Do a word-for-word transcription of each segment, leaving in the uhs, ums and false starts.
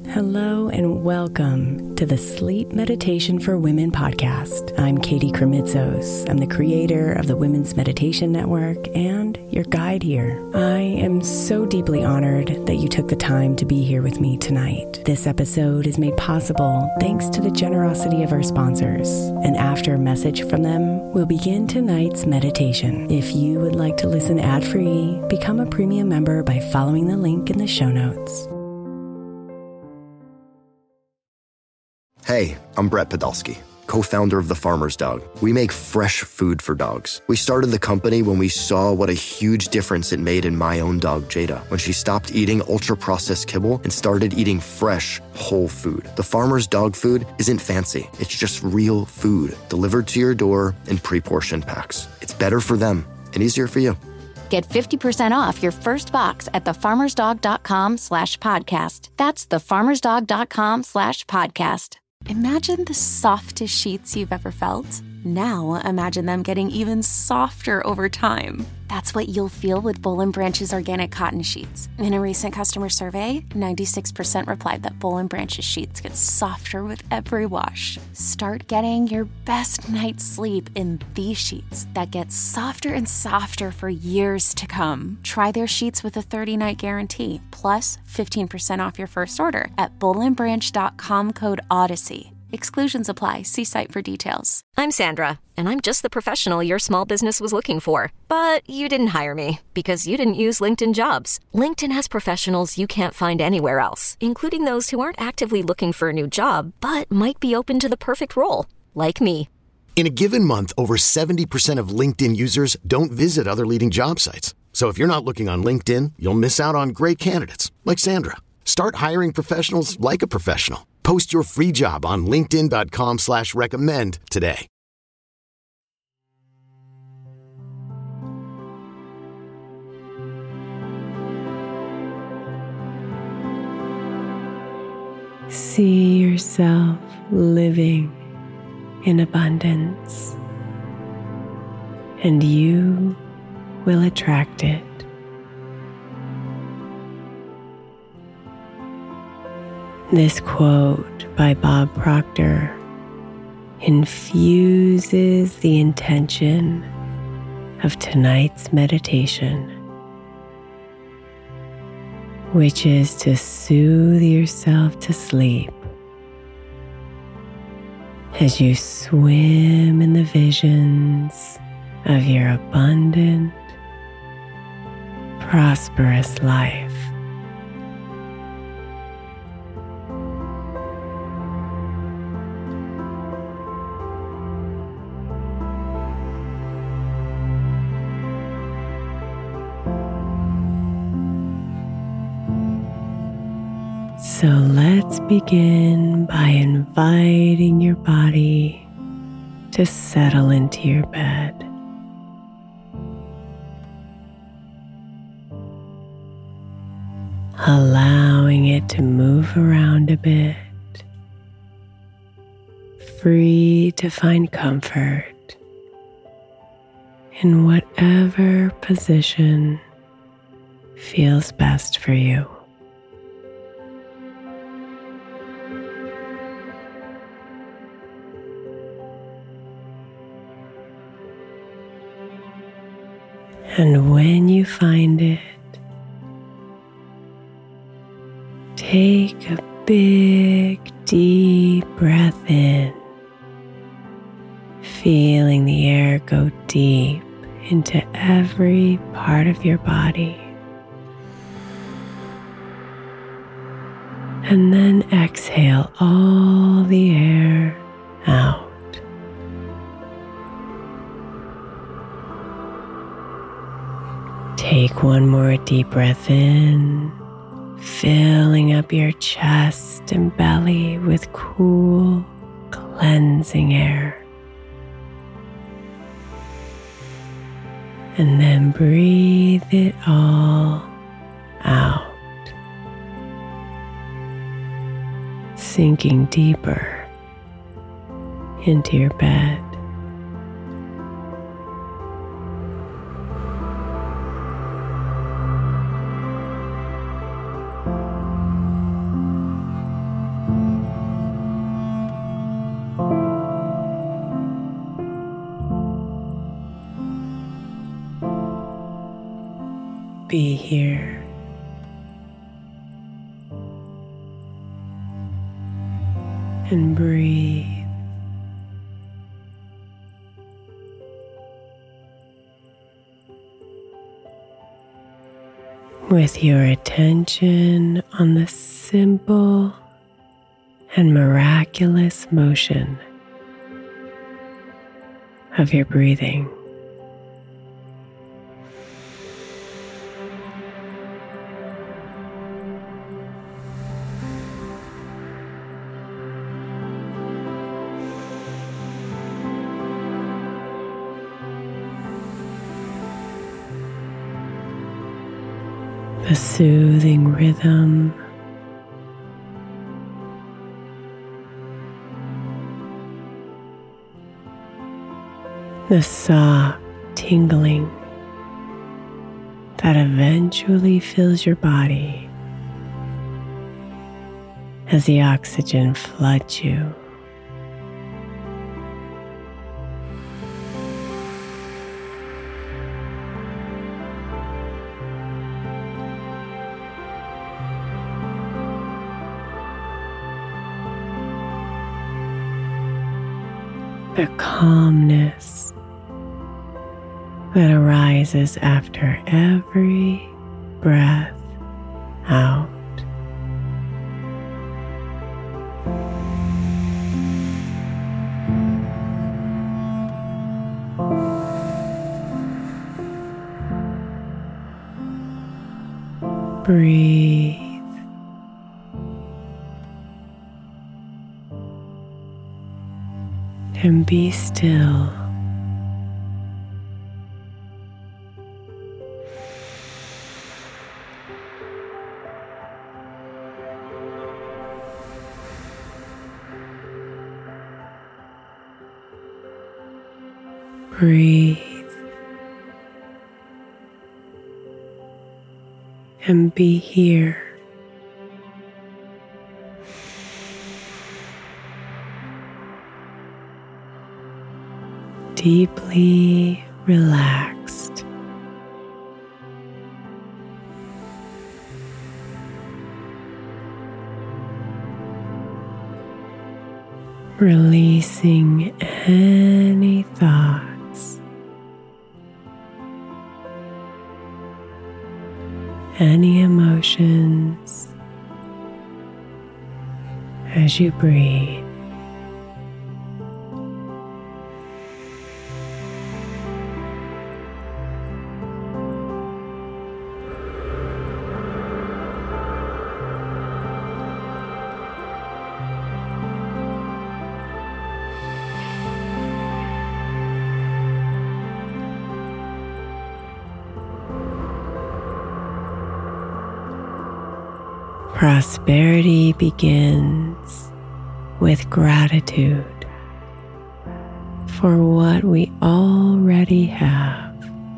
Hello and welcome to the Sleep Meditation for Women podcast. I'm Katie Kremitzos. I'm the creator of the Women's Meditation Network and your guide here. I am so deeply honored that you took the time to be here with me tonight. This episode is made possible thanks to the generosity of our sponsors. And after a message from them, we'll begin tonight's meditation. If you would like to listen ad-free, become a premium member by following the link in the show notes. Hey, I'm Brett Podolsky, co-founder of The Farmer's Dog. We make fresh food for dogs. We started the company when we saw what a huge difference it made in my own dog, Jada, when she stopped eating ultra-processed kibble and started eating fresh, whole food. The Farmer's Dog food isn't fancy. It's just real food delivered to your door in pre-portioned packs. It's better for them and easier for you. Get fifty percent off your first box at thefarmersdog.com slash podcast. That's thefarmersdog.com slash podcast. Imagine the softest sheets you've ever felt. Now imagine them getting even softer over time. That's what you'll feel with Boll and Branch's organic cotton sheets. In a recent customer survey, ninety-six percent replied that Boll and Branch's sheets get softer with every wash. Start getting your best night's sleep in these sheets that get softer and softer for years to come. Try their sheets with a thirty-night guarantee, plus fifteen percent off your first order at boll and branch dot com code Odyssey. Exclusions apply. See site for details. I'm Sandra, and I'm just the professional your small business was looking for. But you didn't hire me because you didn't use LinkedIn Jobs. LinkedIn has professionals you can't find anywhere else, including those who aren't actively looking for a new job, but might be open to the perfect role, like me. In a given month, over seventy percent of LinkedIn users don't visit other leading job sites. So if you're not looking on LinkedIn, you'll miss out on great candidates, like Sandra. Start hiring professionals like a professional. Post your free job on linkedin.com slash recommend today. See yourself living in abundance, and you will attract it. This quote by Bob Proctor infuses the intention of tonight's meditation, which is to soothe yourself to sleep as you swim in the visions of your abundant, prosperous life. So let's begin by inviting your body to settle into your bed. Allowing it to move around a bit, free to find comfort in whatever position feels best for you. And when you find it, take a big, deep breath in, feeling the air go deep into every part of your body. And then exhale all the air out. Take one more deep breath in, filling up your chest and belly with cool, cleansing air. And then breathe it all out, sinking deeper into your bed. be here. And breathe. With your attention on the simple and miraculous motion of your breathing. The soothing rhythm the soft tingling that eventually fills your body as the oxygen floods you. The calmness that arises after every breath out. Breathe. And be still. Breathe. And be here. Deeply relaxed. Releasing any thoughts, any emotions as you breathe. Prosperity begins with gratitude for what we already have.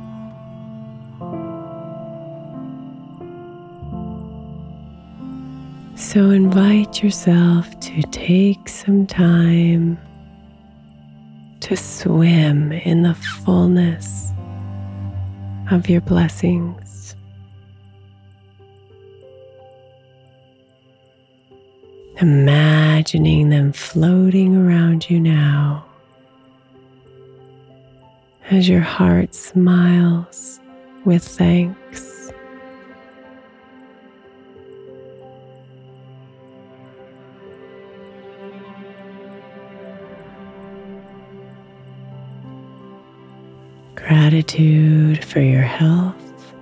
So invite yourself to take some time to swim in the fullness of your blessings. Imagining them floating around you now as your heart smiles with thanks. Gratitude for your health,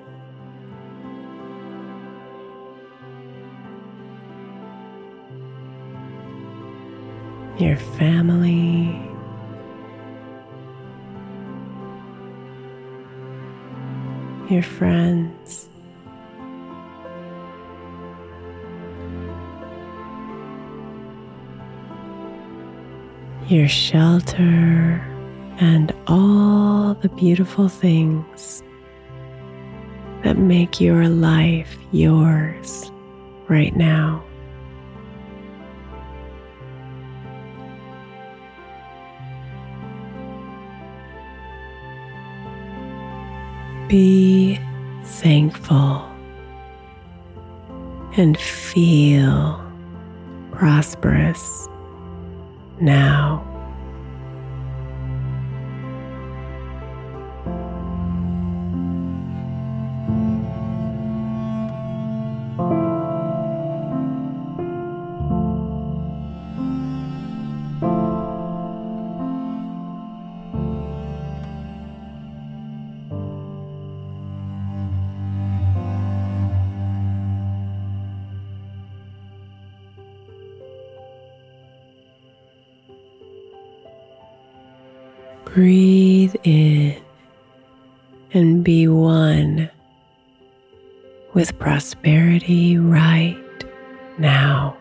your family, your friends, your shelter, and all the beautiful things that make your life yours right now. Be thankful, and feel prosperous now. Breathe in and be one with prosperity right now.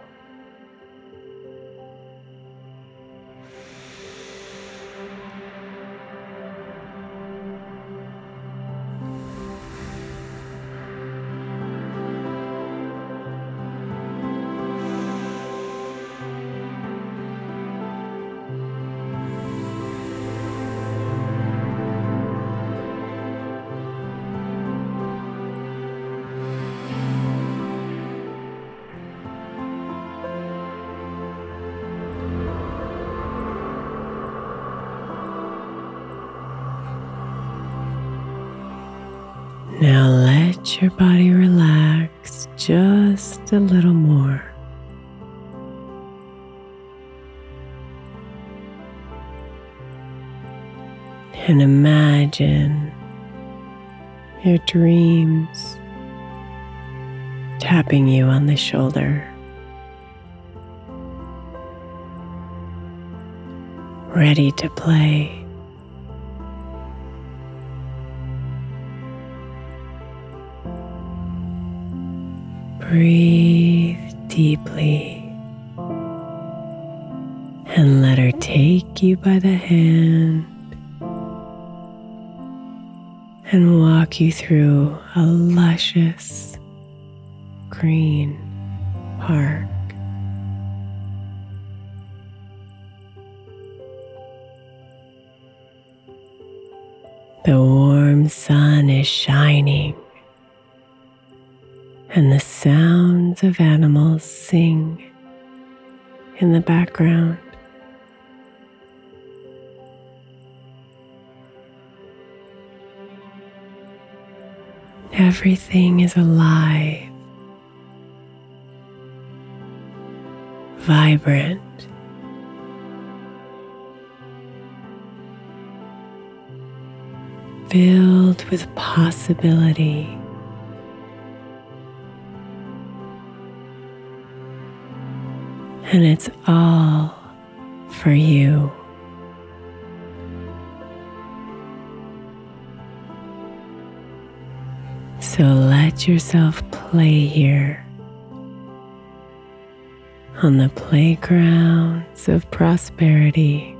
Now let your body relax just a little more. And imagine your dreams tapping you on the shoulder, ready to play. Breathe deeply and let her take you by the hand and walk you through a luscious green park. The warm sun is shining, and the sounds of animals sing in the background. Everything is alive, vibrant, filled with possibility. And it's all for you. So let yourself play here on the playgrounds of prosperity.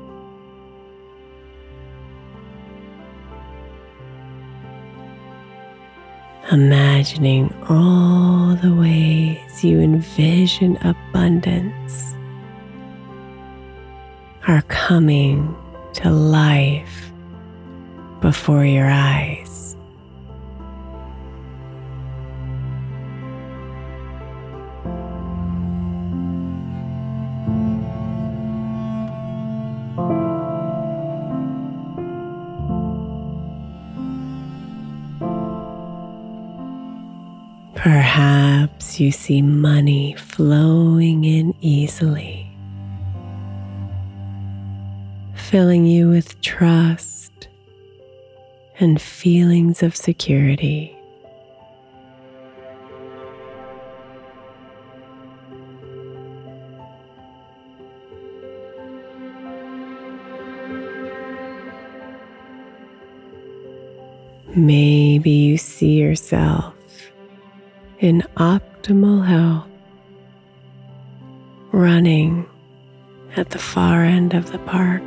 Imagining all the ways you envision abundance are coming to life before your eyes. Perhaps you see money flowing in easily, filling you with trust and feelings of security. Maybe you see yourself in optimal health, running at the far end of the park.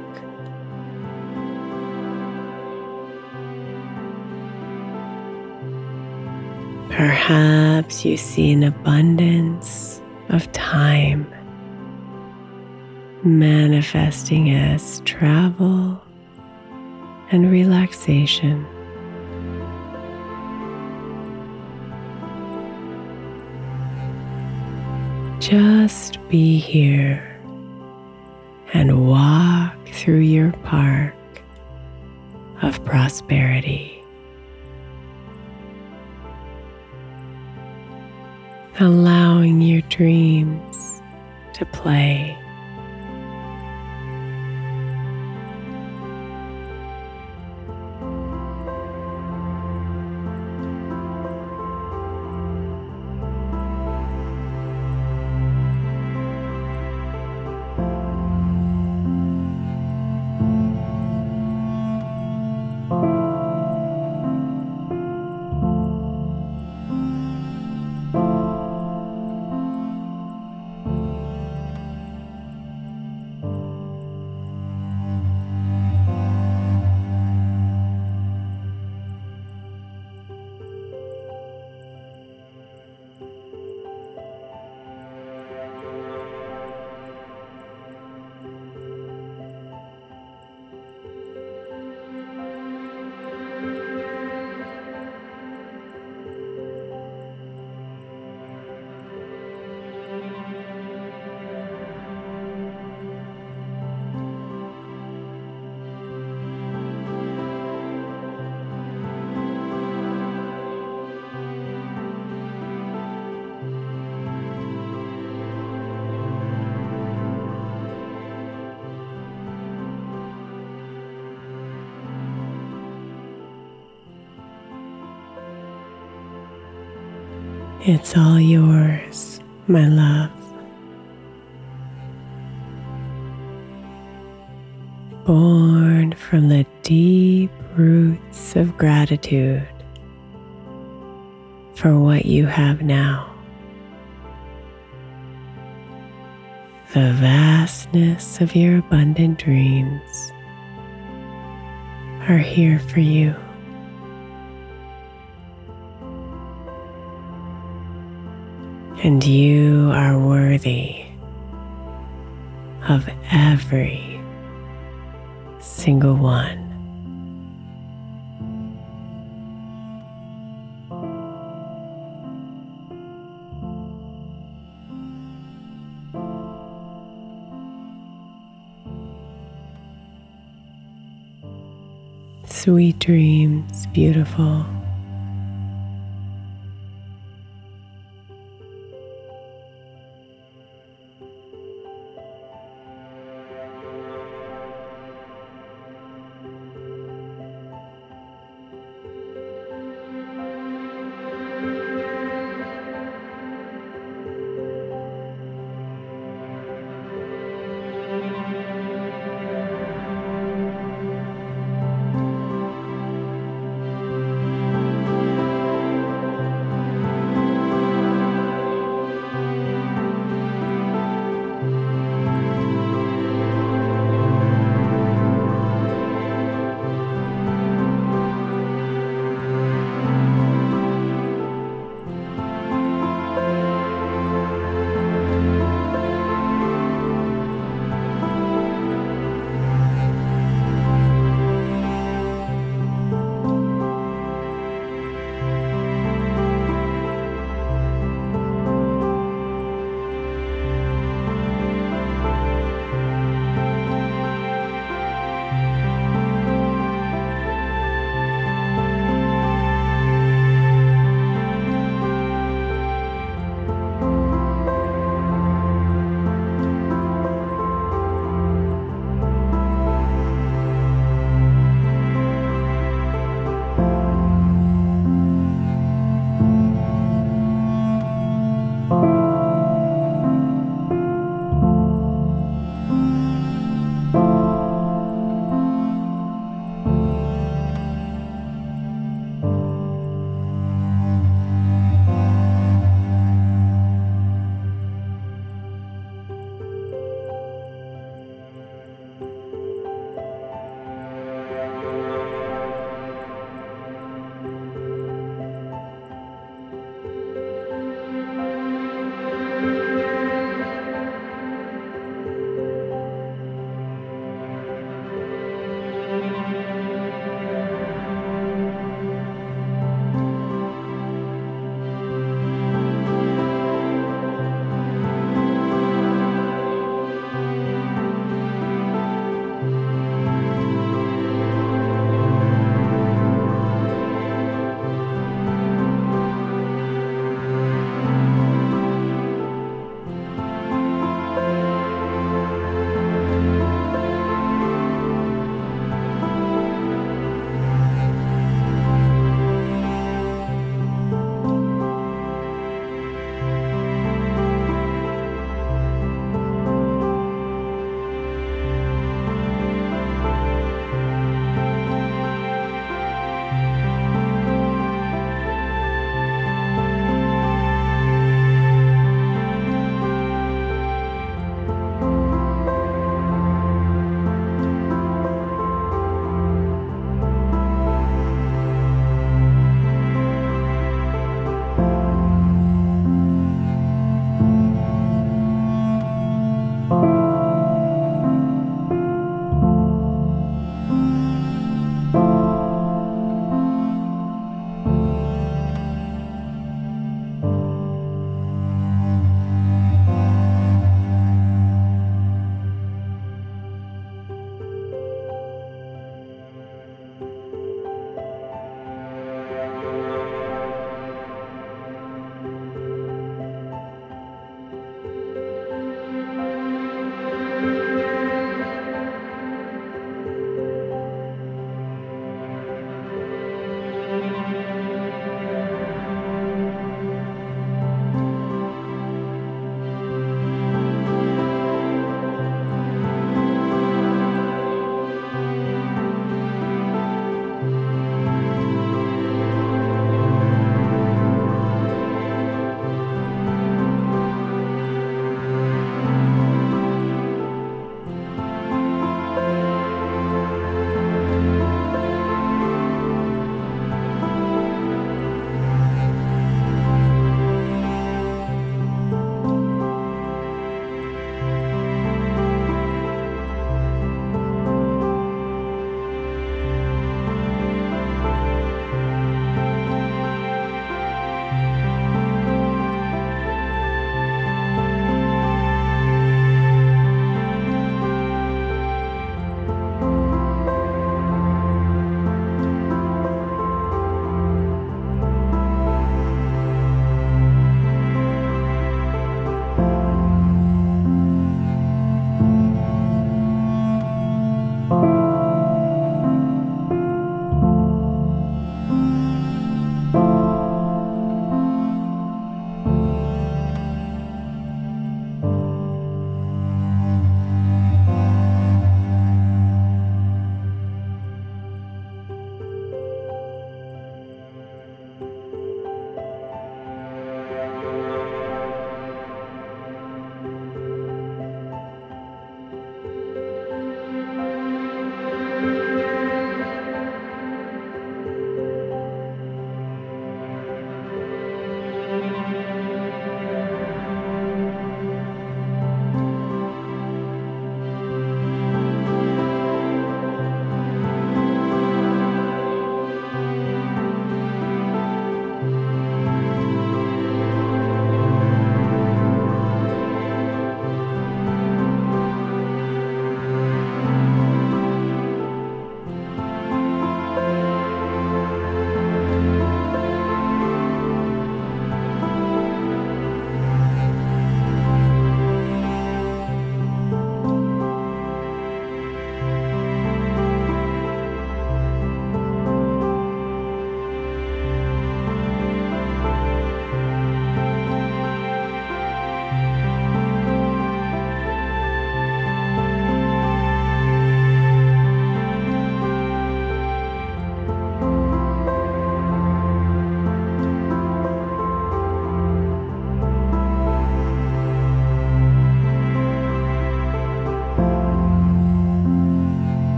Perhaps you see an abundance of time manifesting as travel and relaxation. Just be here and walk through your park of prosperity, allowing your dreams to play. It's all yours, my love. Born from the deep roots of gratitude for what you have now, the vastness of your abundant dreams are here for you. And you are worthy of every single one. Sweet dreams, beautiful.